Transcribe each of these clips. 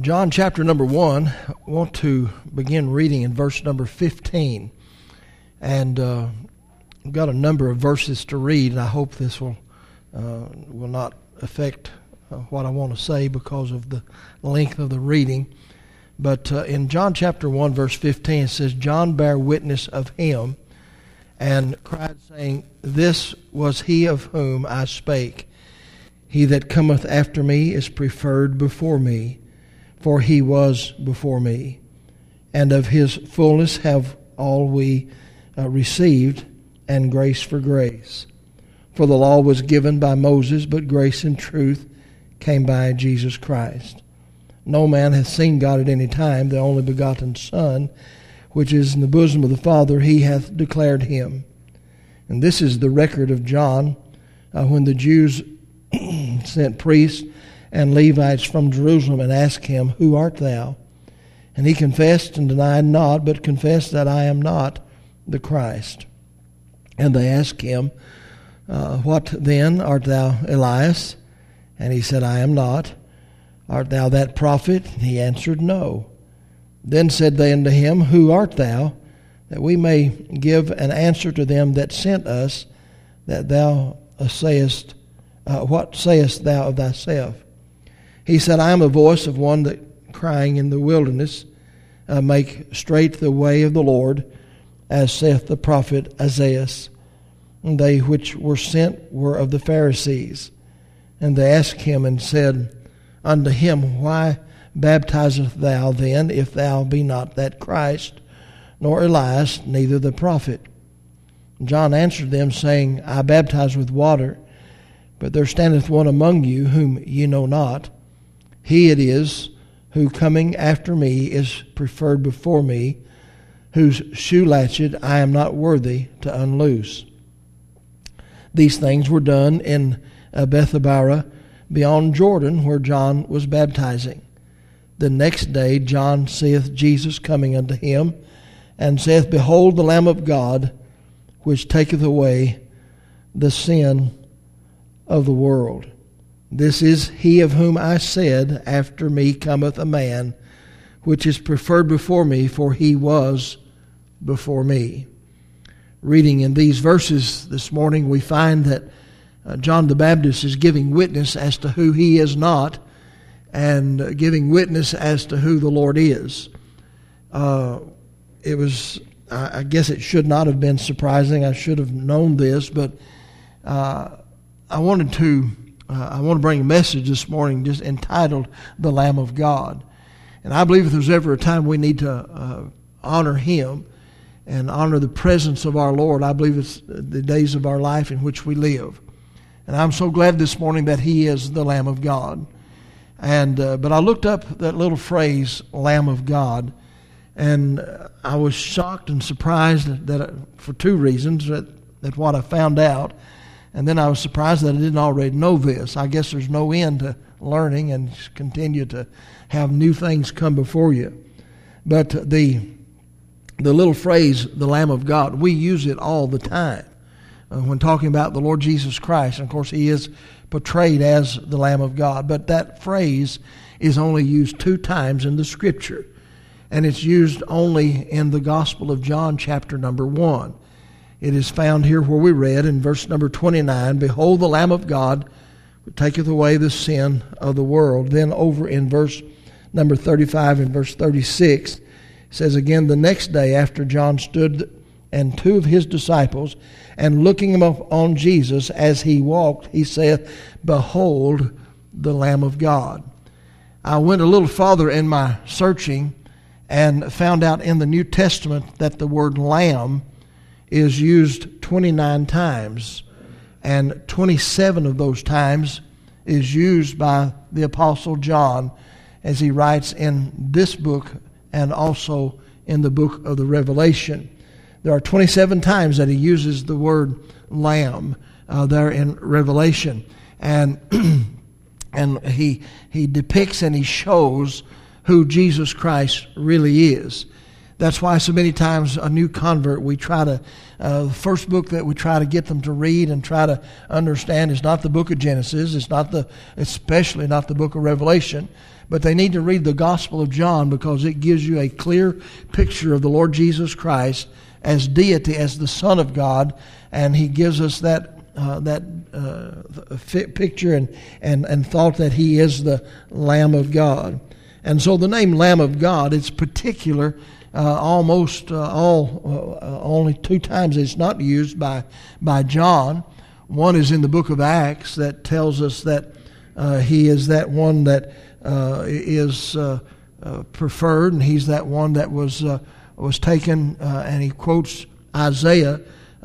John chapter number 1, I want to begin reading in verse number 15. And I've got a number of verses to read, and I hope this will not affect what I want to say because of the length of the reading. But in John chapter 1, verse 15, it says, John bare witness of him, and cried, saying, This was he of whom I spake. He that cometh after me is preferred before me, for he was before me. And of his fullness have all we received, and grace for grace. For the law was given by Moses, but grace and truth came by Jesus Christ. No man hath seen God at any time. The only begotten Son, which is in the bosom of the Father, he hath declared him. And this is the record of John, when the Jews sent priests and Levites from Jerusalem and asked him, Who art thou? And he confessed and denied not, but confessed that I am not the Christ. And they asked him, What then? Art thou Elias? And he said, I am not. Art thou that prophet? And he answered, No. Then said they unto him, Who art thou? That we may give an answer to them that sent us, that thou sayest, what sayest thou of thyself? He said, I am a voice of one that crying in the wilderness, make straight the way of the Lord, as saith the prophet Isaiah. And they which were sent were of the Pharisees. And they asked him and said unto him, Why baptizest thou then, if thou be not that Christ, nor Elias, neither the prophet? John answered them, saying, I baptize with water, but there standeth one among you whom ye know not. He it is who coming after me is preferred before me, whose shoe latchet I am not worthy to unloose. These things were done in Bethabara, beyond Jordan, where John was baptizing. The next day John seeth Jesus coming unto him, and saith, Behold the Lamb of God, which taketh away the sin of the world. This is he of whom I said, After me cometh a man, which is preferred before me, for he was before me. Reading in these verses this morning, we find that John the Baptist is giving witness as to who he is not, and giving witness as to who the Lord is. I guess it should not have been surprising. I should have known this, but I want to bring a message this morning just entitled The Lamb of God. And I believe if there's ever a time we need to honor him and honor the presence of our Lord, I believe it's the days of our life in which we live. And I'm so glad this morning that he is the Lamb of God. And but I looked up that little phrase, Lamb of God, and I was shocked and surprised that for two reasons, that what I found out. And then I was surprised that I didn't already know this. I guess there's no end to learning and continue to have new things come before you. But the little phrase, the Lamb of God, we use it all the time when talking about the Lord Jesus Christ. And of course, he is portrayed as the Lamb of God. But that phrase is only used 2 times in the Scripture. And it's used only in the Gospel of John, chapter number 1. It is found here where we read in verse number 29, Behold the Lamb of God, who taketh away the sin of the world. Then over in verse number 35 and verse 36, it says again, The next day after John stood and 2 of his disciples, and looking him up on Jesus as he walked, he saith, Behold the Lamb of God. I went a little farther in my searching and found out in the New Testament that the word lamb is used 29 times, and 27 of those times is used by the Apostle John as he writes in this book and also in the book of the Revelation. There are 27 times that he uses the word lamb there in Revelation, and and he depicts and he shows who Jesus Christ really is. That's why so many times a new convert, we try to, the first book that we try to get them to read and try to understand is not the book of Genesis, it's not especially not the book of Revelation, but they need to read the Gospel of John because it gives you a clear picture of the Lord Jesus Christ as deity, as the Son of God, and He gives us that picture and thought that He is the Lamb of God. And so the name Lamb of God, it's particular. Only 2 times it's not used by John. One is in the book of Acts that tells us that He is that one that is preferred, and He's that one that was taken, and he quotes Isaiah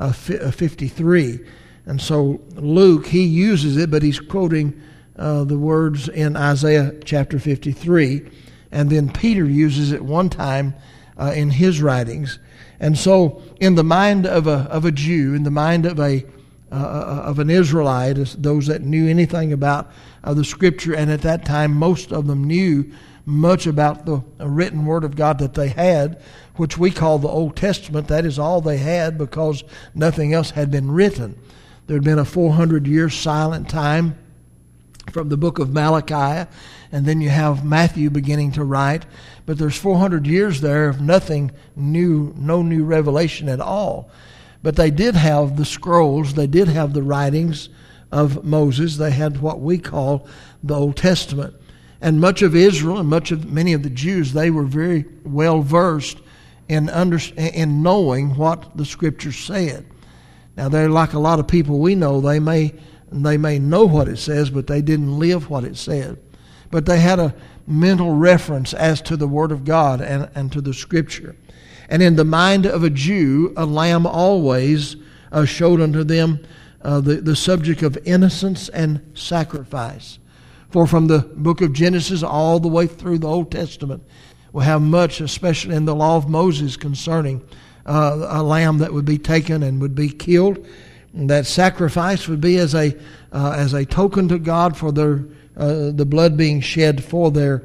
53. And so Luke, he uses it, but he's quoting the words in Isaiah chapter 53. And then Peter uses it one time in his writings. And so in the mind of a Jew, in the mind of an Israelite, those that knew anything about the Scripture, and at that time most of them knew much about the written Word of God that they had, which we call the Old Testament. That is all they had because nothing else had been written. There had been a 400-year silent time from the book of Malachi, and then you have Matthew beginning to write. But there's 400 years there of nothing new, no new revelation at all. But they did have the scrolls, they did have the writings of Moses. They had what we call the Old Testament. And much of Israel and many of the Jews, they were very well versed in knowing what the Scriptures said. Now, they're like a lot of people we know. They may know what it says, but they didn't live what it said. But they had a mental reference as to the Word of God and to the Scripture. And in the mind of a Jew, a lamb always showed unto them the subject of innocence and sacrifice. For from the book of Genesis all the way through the Old Testament, we'll have much, especially in the law of Moses, concerning a lamb that would be taken and would be killed. And that sacrifice would be as a token to God for the blood being shed for their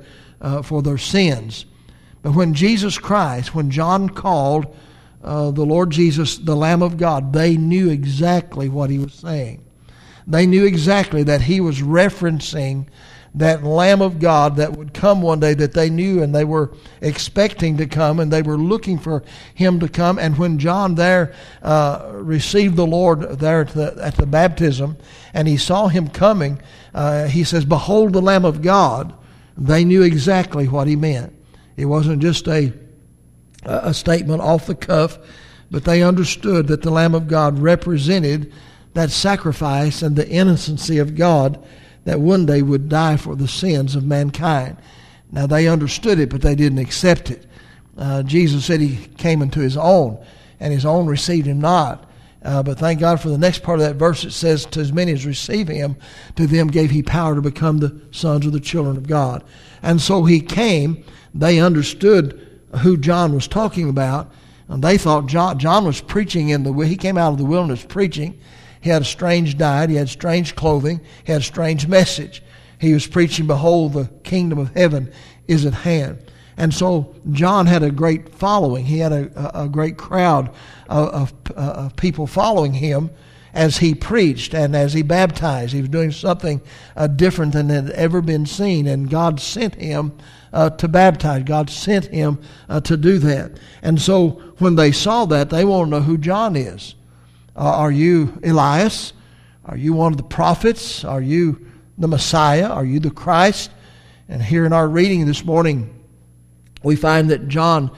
sins. But when Jesus Christ, when John called the Lord Jesus the Lamb of God, they knew exactly what he was saying. They knew exactly that he was referencing that Lamb of God that would come one day, that they knew and they were expecting to come, and they were looking for him to come. And when John there received the Lord there at the baptism, and he saw him coming, he says, "Behold the Lamb of God." They knew exactly what he meant. It wasn't just a statement off the cuff, but they understood that the Lamb of God represented that sacrifice and the innocency of God that one day would die for the sins of mankind. Now, they understood it, but they didn't accept it. Jesus said he came unto his own, and his own received him not. But thank God for the next part of that verse. It says, "To as many as receive him, to them gave he power to become the sons of the children of God." And so he came. They understood who John was talking about, and they thought John was preaching he came out of the wilderness preaching. He had a strange diet. He had strange clothing. He had a strange message. He was preaching, "Behold, the kingdom of heaven is at hand." And so John had a great following. He had a great crowd of people following him as he preached and as he baptized. He was doing something different than had ever been seen, and God sent him to baptize. God sent him to do that. And so when they saw that, they want to know who John is. Are you Elias? Are you one of the prophets? Are you the Messiah? Are you the Christ? And here in our reading this morning, we find that John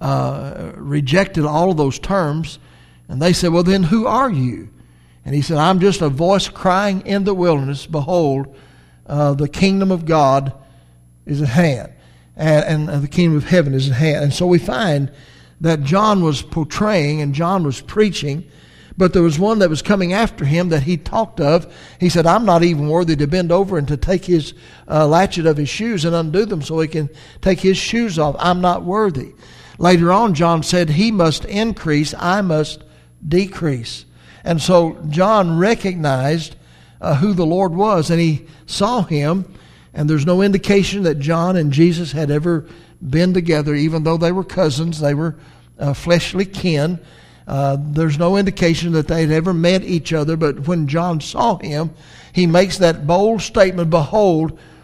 rejected all of those terms. And they said, "Well, then who are you?" And he said, "I'm just a voice crying in the wilderness, behold, the kingdom of God is at hand. And the kingdom of heaven is at hand." And so we find that John was portraying and John was preaching, but there was one that was coming after him that he talked of. He said, "I'm not even worthy to bend over and to take his latchet of his shoes and undo them so he can take his shoes off. I'm not worthy." Later on, John said, "He must increase, I must decrease." And so John recognized who the Lord was, and he saw him. And there's no indication that John and Jesus had ever been together, even though they were cousins, they were fleshly kin. There's no indication that they'd ever met each other, but when John saw him, he makes that bold statement, "Behold,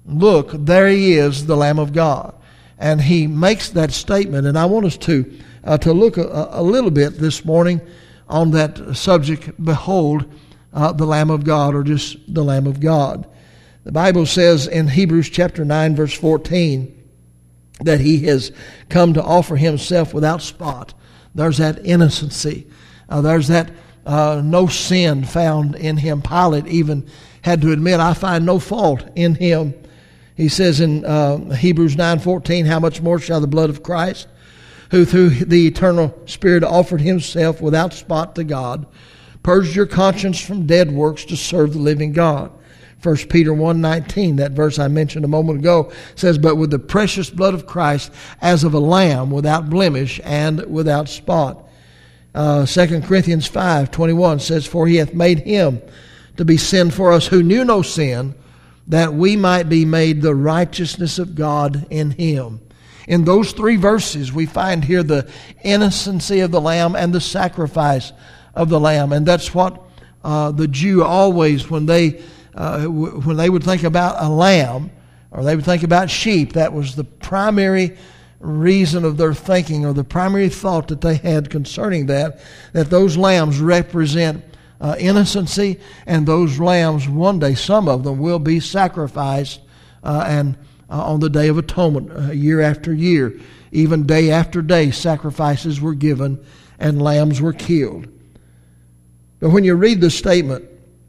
look, there he is, the Lamb of God. And he makes that statement, and I want us to look a little bit this morning on that subject, behold, the Lamb of God, or just the Lamb of God. The Bible says in Hebrews chapter 9, verse 14, that he has come to offer himself without spot. There's that innocency. There's that no sin found in him. Pilate even had to admit, I find no fault in him. He says in Hebrews 9:14, how much more shall the blood of Christ, who through the eternal Spirit offered himself without spot to God, purge your conscience from dead works to serve the living God. 1 Peter 1:19, that verse I mentioned a moment ago, says, but with the precious blood of Christ as of a lamb without blemish and without spot. 2 Corinthians 5:21 says, for he hath made him to be sin for us who knew no sin, that we might be made the righteousness of God in him. In those three verses, we find here the innocency of the Lamb and the sacrifice of the Lamb. And that's what the Jew always, when they would think about a lamb, or they would think about sheep, that was the primary reason of their thinking, or the primary thought that they had concerning that those lambs represent innocency, and those lambs, one day, some of them will be sacrificed and on the Day of Atonement, year after year. Even day after day, sacrifices were given and lambs were killed. But when you read the statement,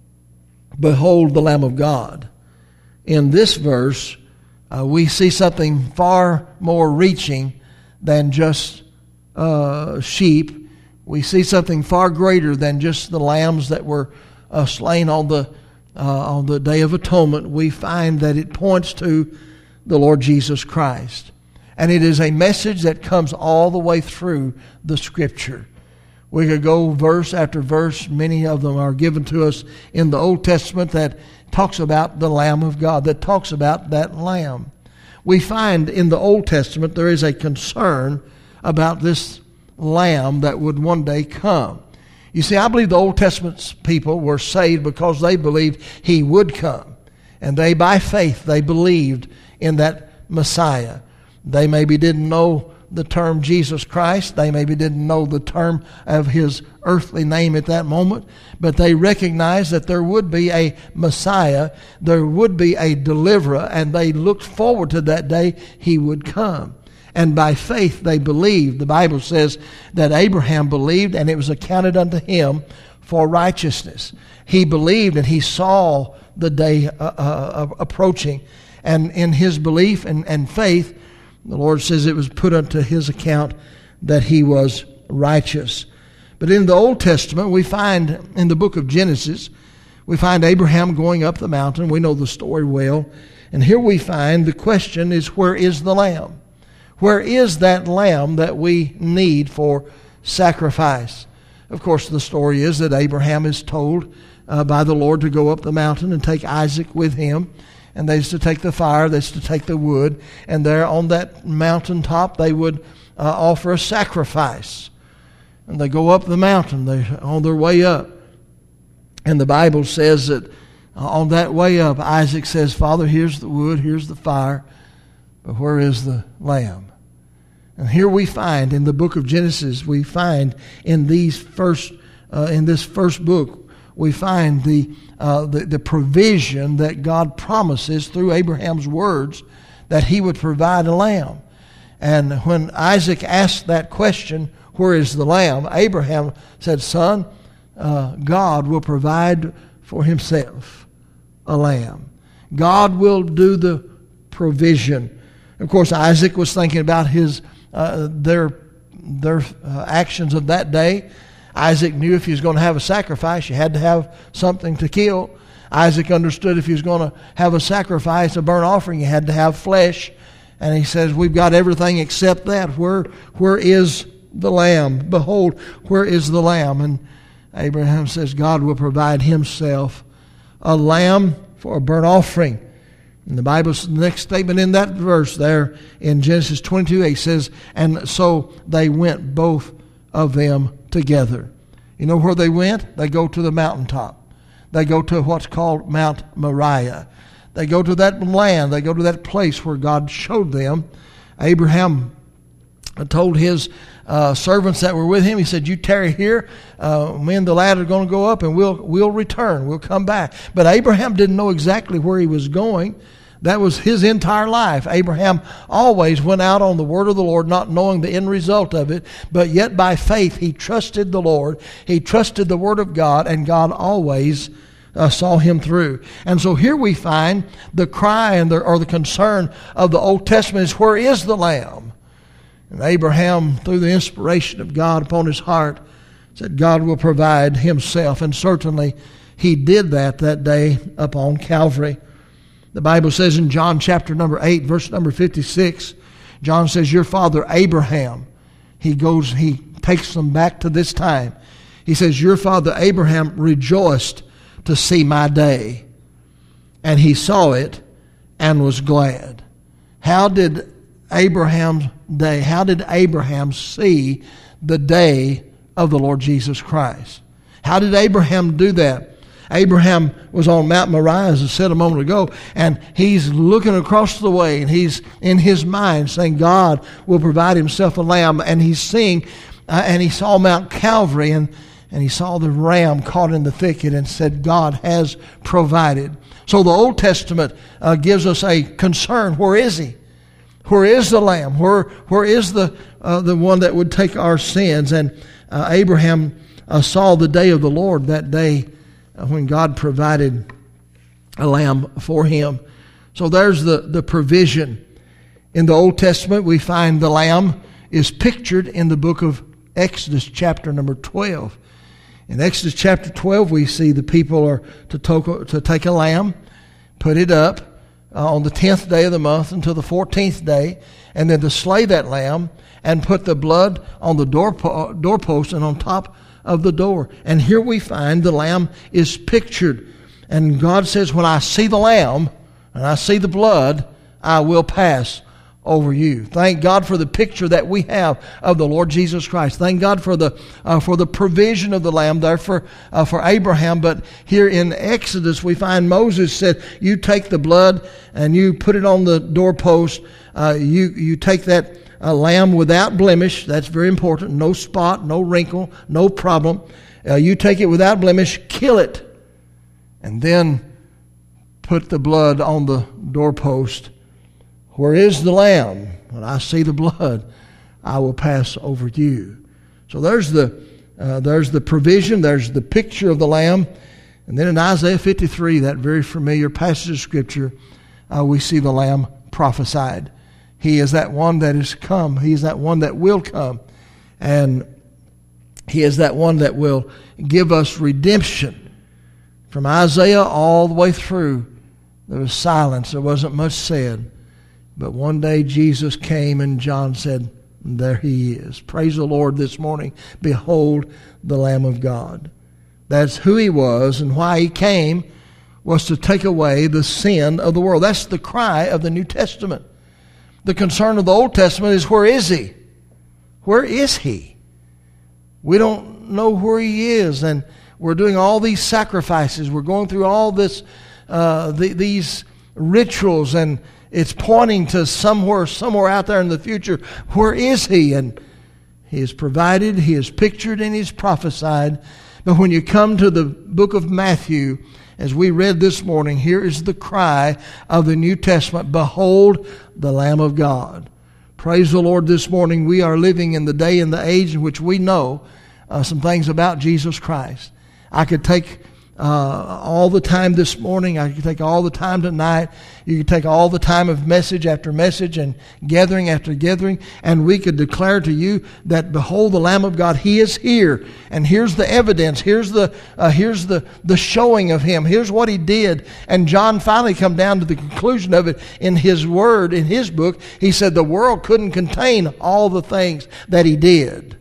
behold the Lamb of God, in this verse, we see something far more reaching than just sheep. We see something far greater than just the lambs that were slain on the Day of Atonement. We find that it points to the Lord Jesus Christ. And it is a message that comes all the way through the Scripture. We could go verse after verse. Many of them are given to us in the Old Testament that talks about the Lamb of God, that talks about that Lamb. We find in the Old Testament there is a concern about this Lamb that would one day come. You see, I believe the Old Testament's people were saved because they believed he would come. And they, by faith, they believed in that Messiah. They maybe didn't know the term Jesus Christ. They maybe didn't know the term of his earthly name at that moment, but they recognized that there would be a Messiah, there would be a deliverer, and they looked forward to that day he would come. And by faith they believed. The Bible says that Abraham believed, and it was accounted unto him for righteousness. He believed, and he saw the day approaching. And in his belief and faith, the Lord says it was put unto his account that he was righteous. But in the Old Testament, we find in the book of Genesis, we find Abraham going up the mountain. We know the story well. And here we find the question is, where is the lamb? Where is that lamb that we need for sacrifice? Of course, the story is that Abraham is told by the Lord to go up the mountain and take Isaac with him. And they used to take the fire, they used to take the wood, and there on that mountaintop they would offer a sacrifice. And they go up the mountain, they're on their way up. And the Bible says that on that way up, Isaac says, Father, here's the wood, here's the fire, but where is the lamb? And here we find in the book of Genesis, we find in this first book, we find the provision that God promises through Abraham's words that he would provide a lamb. And when Isaac asked that question, where is the lamb? Abraham said, son, God will provide for himself a lamb. God will do the provision. Of course, Isaac was thinking about their actions of that day. Isaac knew if he was going to have a sacrifice, you had to have something to kill. Isaac understood if he was going to have a sacrifice, a burnt offering, you had to have flesh. And he says, we've got everything except that. Where is the lamb? Behold, where is the lamb? And Abraham says, God will provide himself a lamb for a burnt offering. And the Bible's next statement in that verse there in Genesis 22:8 says, and so they went both of them together. You know where they went? They go to the mountaintop. They go to what's called Mount Moriah. They go to that land. They go to that place where God showed them. Abraham told his servants that were with him, he said, you tarry here. Me and the lad are going to go up and we'll return. We'll come back. But Abraham didn't know exactly where he was going. That was his entire life. Abraham always went out on the word of the Lord, not knowing the end result of it, but yet by faith he trusted the Lord. He trusted the word of God, and God always saw him through. And so here we find the cry or the concern of the Old Testament is, where is the Lamb? And Abraham, through the inspiration of God upon his heart, said God will provide himself. And certainly he did that day upon Calvary. The Bible says in John chapter number 8, verse number 56, John says, your father Abraham, he takes them back to this time. He says, your father Abraham rejoiced to see my day, and he saw it and was glad. How did Abraham see the day of the Lord Jesus Christ? How did Abraham do that? Abraham was on Mount Moriah, as I said a moment ago, and he's looking across the way, and he's in his mind saying God will provide himself a lamb, and he's seeing, and he saw Mount Calvary, and he saw the ram caught in the thicket, and said God has provided. So the Old Testament gives us a concern. Where is he? Where is the lamb? Where is the one that would take our sins? And Abraham saw the day of the Lord, that day when God provided a lamb for him. So there's the provision. In the Old Testament, we find the lamb is pictured in the book of Exodus chapter number 12. In Exodus chapter 12, we see the people are to take a lamb, put it up on the 10th day of the month until the 14th day, and then to slay that lamb and put the blood on the doorpost and on top of the door. And here we find the lamb is pictured. And God says, when I see the lamb and I see the blood, I will pass over you. Thank God for the picture that we have of the Lord Jesus Christ. Thank God for the provision of the lamb there for Abraham. But here in Exodus, we find Moses said, you take the blood and you put it on the doorpost. You take that lamb without blemish. That's very important. No spot, no wrinkle, no problem. You take it without blemish, kill it, and then put the blood on the doorpost. Where is the lamb? When I see the blood, I will pass over you. So there's the provision. There's the picture of the lamb. And then in Isaiah 53, that very familiar passage of Scripture, we see the lamb prophesied. He is that one that is come. He is that one that will come. And he is that one that will give us redemption. From Isaiah all the way through, there was silence. There wasn't much said. But one day Jesus came and John said, there he is. Praise the Lord this morning. Behold the Lamb of God. That's who he was, and why he came was to take away the sin of the world. That's the cry of the New Testament. The concern of the Old Testament is, where is he? Where is he? We don't know where he is, and we're doing all these sacrifices. We're going through all this, these rituals, and it's pointing to somewhere out there in the future. Where is he? And he is provided, he is pictured, and he is prophesied. But when you come to the book of Matthew, as we read this morning, here is the cry of the New Testament. Behold the Lamb of God. Praise the Lord this morning. We are living in the day and the age in which we know some things about Jesus Christ. I could take all the time this morning. I could take all the time tonight. You could take all the time of message after message and gathering after gathering, and we could declare to you that behold the Lamb of God. He is here, and here's the evidence. Here's the showing of him. Here's what he did. And John finally come down to the conclusion of it in his word, in his book. He said the world couldn't contain all the things that he did.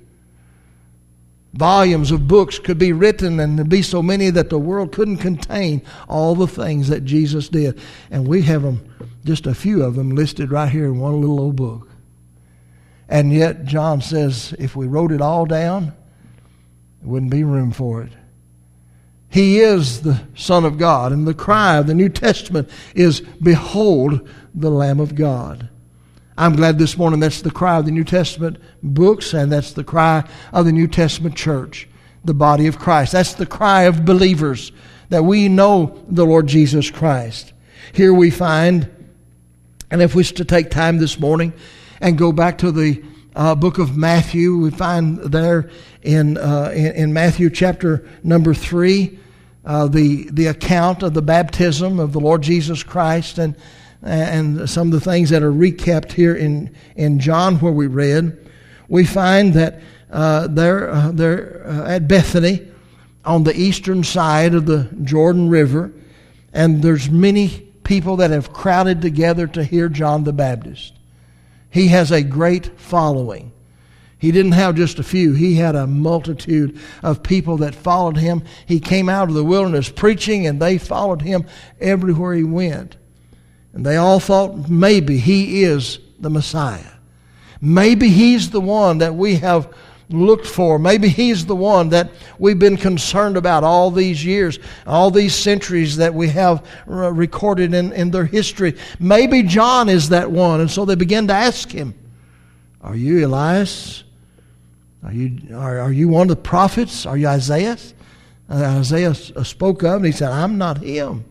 Volumes of books could be written, and there'd be so many that the world couldn't contain all the things that Jesus did. And we have them, just a few of them, listed right here in one little old book. And yet John says if we wrote it all down, there wouldn't be room for it. He is the Son of God. And the cry of the New Testament is, behold the Lamb of God. I'm glad this morning that's the cry of the New Testament books, and that's the cry of the New Testament church, the body of Christ. That's the cry of believers, that we know the Lord Jesus Christ. Here we find, and if we was to take time this morning and go back to the book of Matthew, we find there in Matthew chapter number 3, the account of the baptism of the Lord Jesus Christ, and some of the things that are recapped here in John where we read. We find that they're at Bethany on the eastern side of the Jordan River, and there's many people that have crowded together to hear John the Baptist. He has a great following. He didn't have just a few. He had a multitude of people that followed him. He came out of the wilderness preaching, and they followed him everywhere he went. And they all thought maybe he is the Messiah. Maybe he's the one that we have looked for. Maybe he's the one that we've been concerned about all these years, all these centuries that we have recorded in their history. Maybe John is that one. And so they began to ask him, are you Elias? Are you one of the prophets? Are you Isaiah? Isaiah spoke up and he said, I'm not him.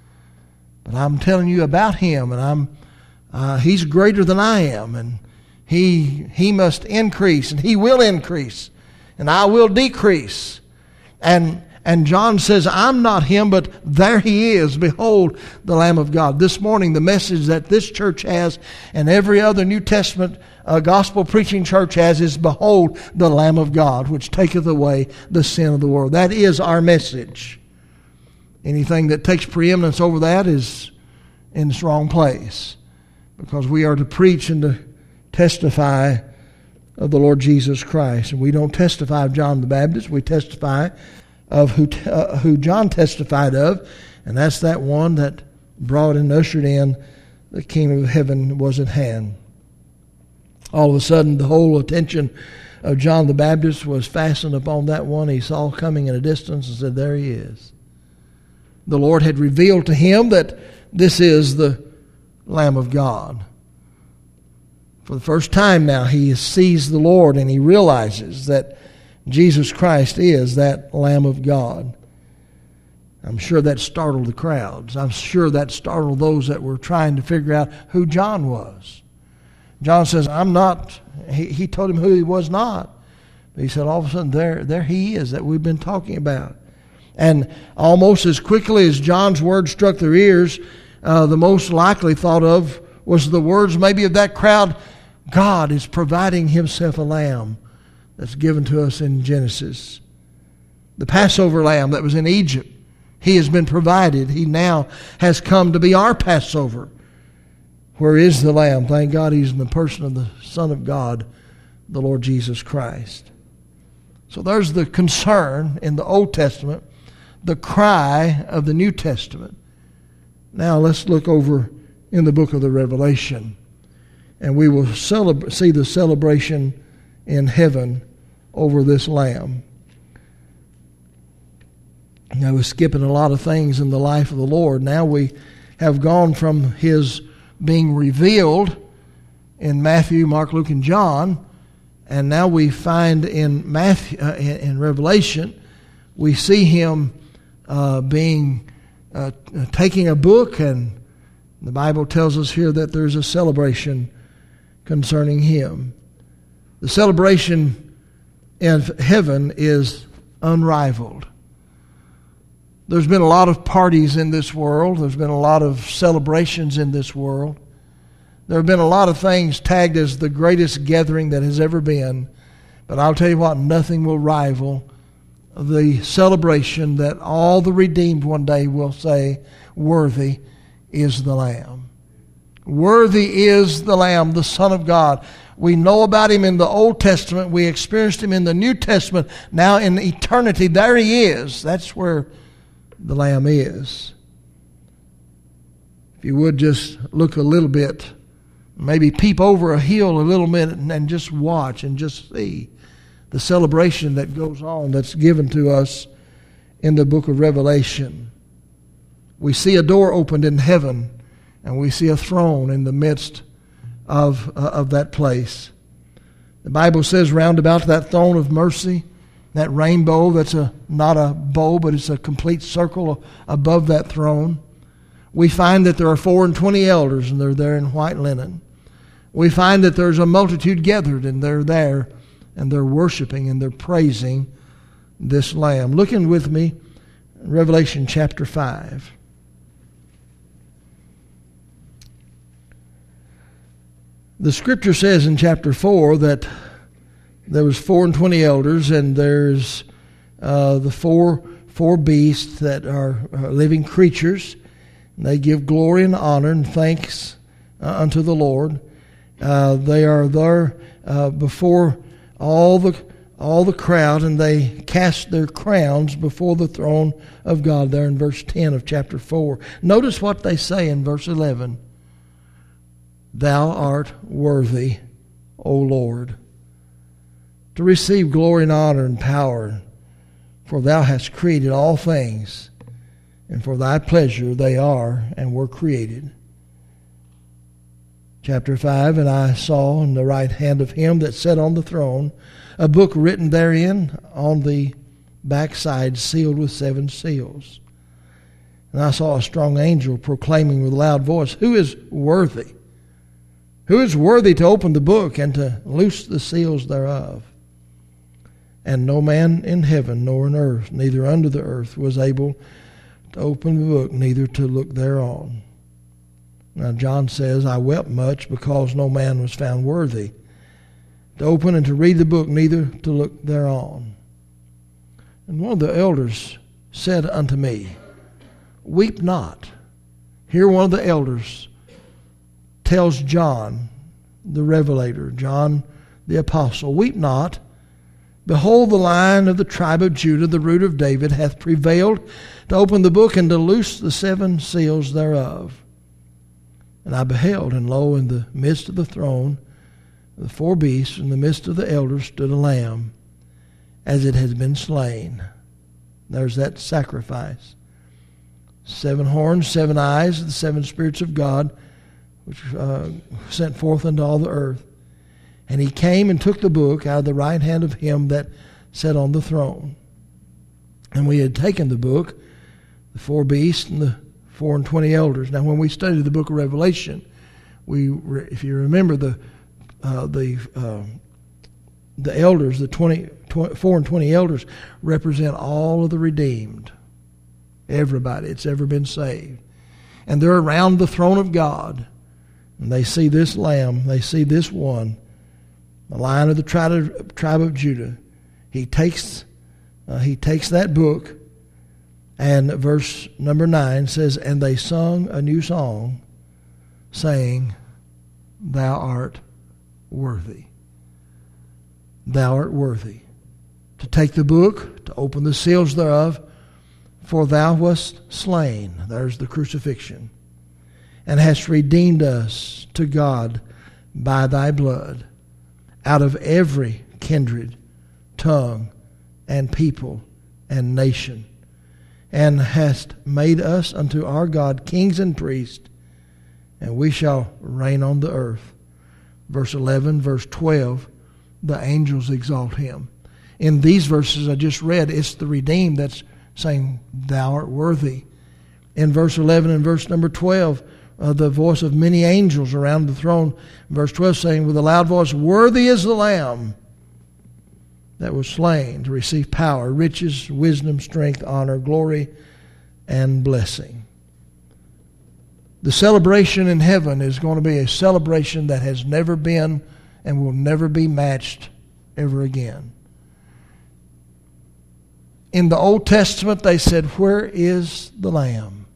But I'm telling you about him, and he's greater than I am, and he must increase, and he will increase, and I will decrease. And John says, I'm not him, but there he is. Behold the Lamb of God. This morning, the message that this church has and every other New Testament gospel preaching church has is, behold the Lamb of God, which taketh away the sin of the world. That is our message. Anything that takes preeminence over that is in its wrong place, because we are to preach and to testify of the Lord Jesus Christ. And we don't testify of John the Baptist. We testify of who John testified of, and that's that one that brought and ushered in the kingdom of heaven was at hand. All of a sudden, the whole attention of John the Baptist was fastened upon that one he saw coming in a distance, and said, there he is. The Lord had revealed to him that this is the Lamb of God. For the first time now, he sees the Lord, and he realizes that Jesus Christ is that Lamb of God. I'm sure that startled the crowds. I'm sure that startled those that were trying to figure out who John was. John says, I'm not. He told him who he was not. But he said, all of a sudden, there he is that we've been talking about. And almost as quickly as John's words struck their ears, the most likely thought of was the words maybe of that crowd, God is providing himself a lamb that's given to us in Genesis. The Passover lamb that was in Egypt, he has been provided. He now has come to be our Passover. Where is the lamb? Thank God he's in the person of the Son of God, the Lord Jesus Christ. So there's the concern in the Old Testament, the cry of the New Testament. Now let's look over in the book of the Revelation, and we will see the celebration in heaven over this Lamb. Now we're skipping a lot of things in the life of the Lord. Now we have gone from his being revealed in Matthew, Mark, Luke, and John, and now we find in Revelation, we see him taking a book, and the Bible tells us here that there's a celebration concerning him. The celebration in heaven is unrivaled. There's been a lot of parties in this world. There's been a lot of celebrations in this world. There have been a lot of things tagged as the greatest gathering that has ever been. But I'll tell you what, nothing will rival the celebration that all the redeemed one day will say, worthy is the Lamb. Worthy is the Lamb, the Son of God. We know about him in the Old Testament. We experienced him in the New Testament. Now in eternity, there he is. That's where the Lamb is. If you would just look a little bit, maybe peep over a hill a little bit and just watch and just see the celebration that goes on that's given to us in the book of Revelation. We see a door opened in heaven, and we see a throne in the midst of that place. The Bible says round about that throne of mercy, that rainbow that's not a bow, but it's a complete circle above that throne. We find that there are 24 elders, and they're there in white linen. We find that there's a multitude gathered, and they're there, and they're worshiping, and they're praising this Lamb. Looking with me, Revelation chapter 5. The Scripture says in chapter 4 that there was 24 elders, and there's the four beasts that are living creatures. They give glory and honor and thanks unto the Lord. They are there before all the crowd, and they cast their crowns before the throne of God there in verse 10 of chapter 4. Notice what they say in verse 11. Thou art worthy, O Lord, to receive glory and honor and power, for thou hast created all things, and for thy pleasure they are and were created. Chapter 5, and I saw in the right hand of him that sat on the throne a book written therein on the backside, sealed with 7 seals. And I saw a strong angel proclaiming with a loud voice, Who is worthy? Who is worthy to open the book and to loose the seals thereof? And no man in heaven nor in earth, neither under the earth, was able to open the book, neither to look thereon. Now John says, I wept much because no man was found worthy to open and to read the book, neither to look thereon. And one of the elders said unto me, Weep not. Here one of the elders tells John, the Revelator, John the Apostle, Weep not. Behold, the Lion of the tribe of Judah, the root of David, hath prevailed to open the book and to loose the 7 seals thereof. And I beheld, and lo, in the midst of the throne, the 4 beasts, in the midst of the elders stood a lamb, as it had been slain. There's that sacrifice. 7 horns, 7 eyes, the 7 spirits of God, which sent forth unto all the earth. And he came and took the book out of the right hand of him that sat on the throne. And we had taken the book, the 4 beasts and the 24 elders. Now, when we studied the book of Revelation, if you remember, the elders, the 24 elders, represent all of the redeemed, everybody that's ever been saved, and they're around the throne of God, and they see this Lamb, they see this one, the Lion of the tribe of Judah. He takes that book, and verse number 9 says, And they sung a new song, saying, Thou art worthy. Thou art worthy to take the book, to open the seals thereof, for thou wast slain. There's the crucifixion. And hast redeemed us to God by thy blood, out of every kindred, tongue, and people, and nation, and hast made us unto our God kings and priests, and we shall reign on the earth. Verse 11, verse 12, the angels exalt him. In these verses I just read, it's the redeemed that's saying, Thou art worthy. In verse 11 and verse number 12, the voice of many angels around the throne. Verse 12 saying, with a loud voice, Worthy is the Lamb that was slain to receive power, riches, wisdom, strength, honor, glory, and blessing. The celebration in heaven is going to be a celebration that has never been and will never be matched ever again. In the Old Testament, they said, Where is the Lamb?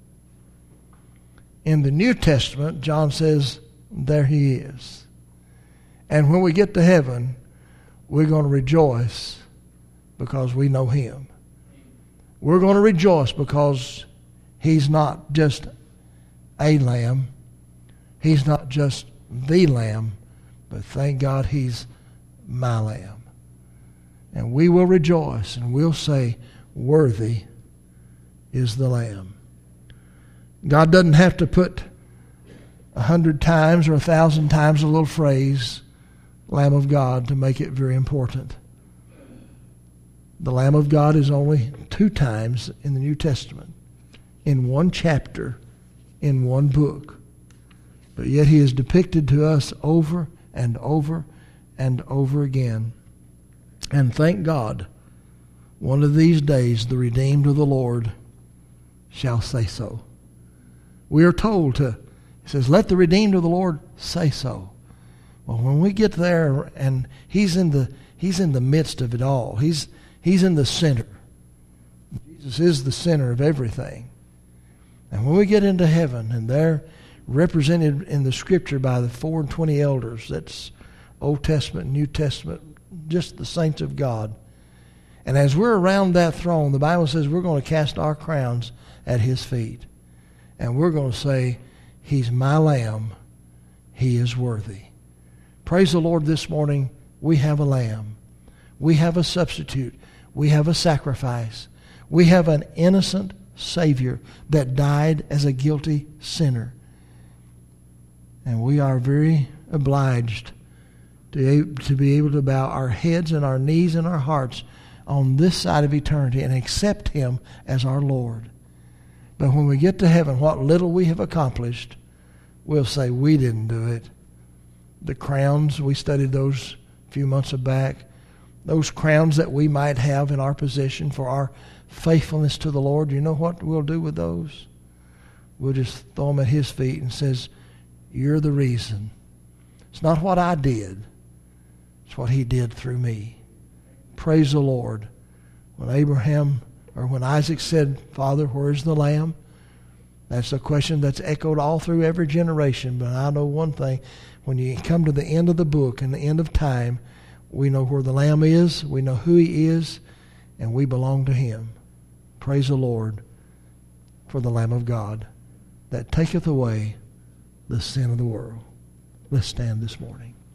In the New Testament, John says, There he is. And when we get to heaven, we're going to rejoice because we know him. We're going to rejoice because he's not just a lamb. He's not just the lamb, but thank God he's my lamb. And we will rejoice and we'll say, worthy is the Lamb. God doesn't have to put 100 times or 1,000 times a little phrase, Lamb of God, to make it very important. The Lamb of God is only 2 times in the New Testament, in 1 chapter, in 1 book. But yet he is depicted to us over and over and over again. And thank God, one of these days the redeemed of the Lord shall say so. We are told to, it says, let the redeemed of the Lord say so. Well, when we get there and he's in the midst of it all, he's in the center. Jesus is the center of everything. And when we get into heaven and they're represented in the Scripture by the 24 elders, that's Old Testament, New Testament, just the saints of God. And as we're around that throne, the Bible says we're going to cast our crowns at his feet. And we're going to say, he's my Lamb. He is worthy. Praise the Lord, this morning we have a Lamb. We have a substitute. We have a sacrifice. We have an innocent Savior that died as a guilty sinner. And we are very obliged to be able to bow our heads and our knees and our hearts on this side of eternity and accept him as our Lord. But when we get to heaven, what little we have accomplished, we'll say we didn't do it. The crowns, we studied those a few months back, those crowns that we might have in our possession for our faithfulness to the Lord, you know what we'll do with those? We'll just throw them at his feet and says, you're the reason. It's not what I did. It's what he did through me. Praise the Lord. When Abraham, or when Isaac said, Father, where's the lamb? That's a question that's echoed all through every generation. But I know one thing. When you come to the end of the book and the end of time, we know where the lamb is, we know who he is, and we belong to him. Praise the Lord for the Lamb of God that taketh away the sin of the world. Let's stand this morning.